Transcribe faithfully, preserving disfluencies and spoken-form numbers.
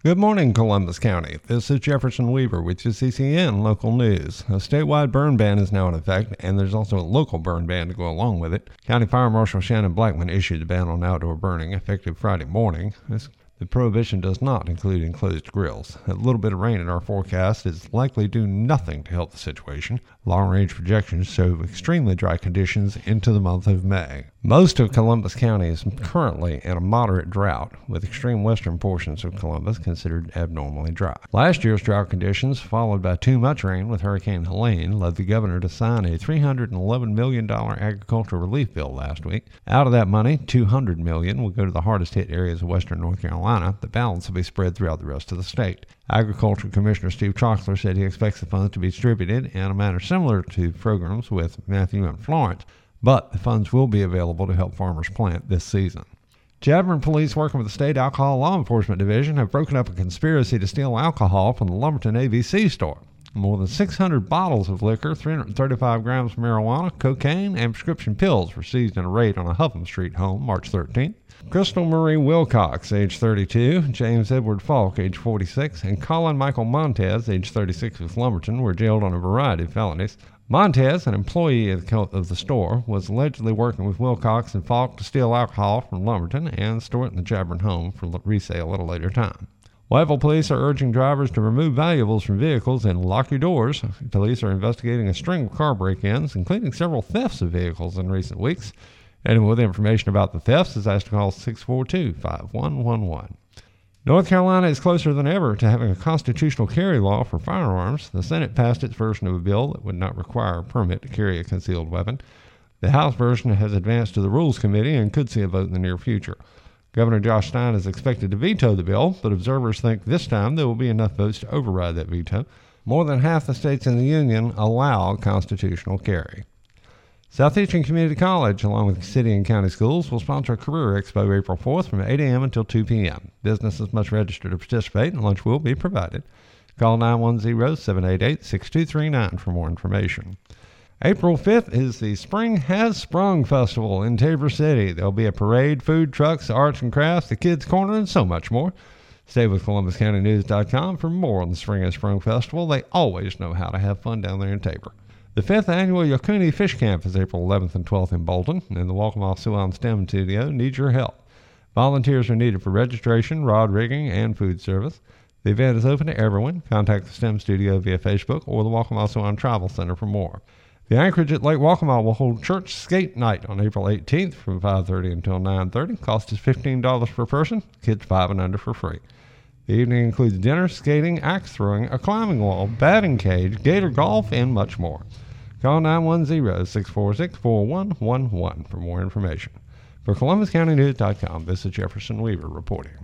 Good morning, Columbus County. This is Jefferson Weaver with your C C N Local News. A statewide burn ban is now in effect, and there's also a local burn ban to go along with it. County Fire Marshal Shannon Blackman issued the ban on outdoor burning effective Friday morning. This The prohibition does not include enclosed grills. A little bit of rain in our forecast is likely to do nothing to help the situation. Long-range projections show extremely dry conditions into the month of May. Most of Columbus County is currently in a moderate drought, with extreme western portions of Columbus considered abnormally dry. Last year's drought conditions, followed by too much rain with Hurricane Helene, led the governor to sign a three hundred eleven million dollars agricultural relief bill last week. Out of that money, two hundred million dollars will go to the hardest-hit areas of western North Carolina. The balance will be spread throughout the rest of the state. Agriculture Commissioner Steve Troxler said he expects the funds to be distributed in a manner similar to programs with Matthew and Florence, but the funds will be available to help farmers plant this season. Chadbourn police working with the State Alcohol Law Enforcement Division have broken up a conspiracy to steal alcohol from the Lumberton A B C store. More than six hundred bottles of liquor, three hundred thirty-five grams of marijuana, cocaine, and prescription pills were seized in a raid on a Huffam Street home March thirteenth. Crystal Marie Wilcox, age thirty-two, James Edward Falk, age forty-six, and Colin Michael Montez, age thirty-six, of Lumberton, were jailed on a variety of felonies. Montez, an employee of the store, was allegedly working with Wilcox and Falk to steal alcohol from Lumberton and store it in the Chadbourn home for resale at a later time. Whiteville police are urging drivers to remove valuables from vehicles and lock your doors. Police are investigating a string of car break-ins, including several thefts of vehicles in recent weeks. Anyone with information about the thefts is asked to call six four two, five one one one. North Carolina is closer than ever to having a constitutional carry law for firearms. The Senate passed its version of a bill that would not require a permit to carry a concealed weapon. The House version has advanced to the Rules Committee and could see a vote in the near future. Governor Josh Stein is expected to veto the bill, but observers think this time there will be enough votes to override that veto. More than half the states in the Union allow constitutional carry. Southeastern Community College, along with city and county schools, will sponsor a career expo April fourth from eight a.m. until two p.m. Businesses must register to participate, and lunch will be provided. Call nine one zero, seven eight eight, six two three nine for more information. April fifth is the Spring Has Sprung Festival in Tabor City. There'll be a parade, food trucks, arts and crafts, the Kids Corner, and so much more. Stay with Columbus County News dot com for more on the Spring Has Sprung Festival. They always know how to have fun down there in Tabor. The fifth annual Yokuni Fish Camp is April eleventh and twelfth in Bolton, and the Waccamaw Siouan STEM Studio needs your help. Volunteers are needed for registration, rod rigging, and food service. The event is open to everyone. Contact the STEM Studio via Facebook or the Waccamaw Siouan Travel Center for more. The Anchorage at Lake Waccamaw will hold Church Skate Night on April eighteenth from five thirty until nine thirty. Cost is fifteen dollars per person, kids five and under for free. The evening includes dinner, skating, axe throwing, a climbing wall, batting cage, gator golf, and much more. Call nine one zero, six four six, four one one one for more information. For Columbus County News dot com, this is Jefferson Weaver reporting.